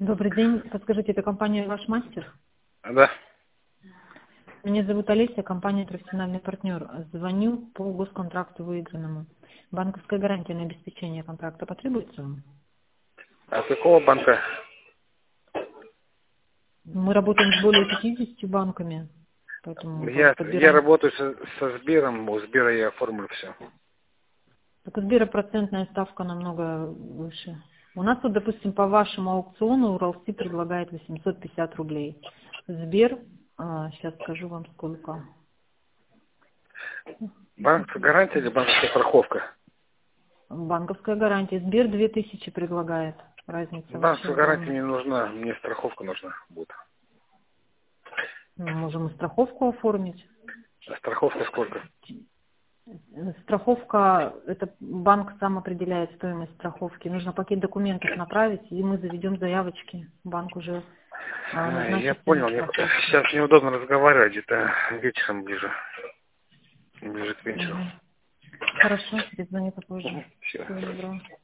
Добрый день. Подскажите, это компания «Ваш мастер»? Да. Меня зовут Олеся, компания «Профессиональный партнер». Звоню по госконтракту выигранному. Банковская гарантия на обеспечение контракта потребуется вам? А с какого банка? Мы работаем с более 50 банками, поэтому Я подбираем. работаю со Сбером, у Сбера я оформлю все. Так у Сбера процентная ставка намного выше. У нас вот, допустим, по вашему аукциону Уралси предлагает 850 рублей. Сбер, сейчас скажу вам сколько. Банковская гарантия или банковская страховка? Банковская гарантия. Сбер 2000 предлагает. Разница вообще Банковская гарантия огромная. не нужна, мне страховка нужна будет. Мы можем и страховку оформить. А страховка сколько? Страховка, это банк сам определяет стоимость страховки. Нужно пакет документов направить, и мы заведем заявочки. Банк уже Я назначит понял, цену мне страховки. сейчас неудобно разговаривать, где-то вечером ближе к вечеру. Мгм. Хорошо, перезвони попозже. Все. Всего доброго.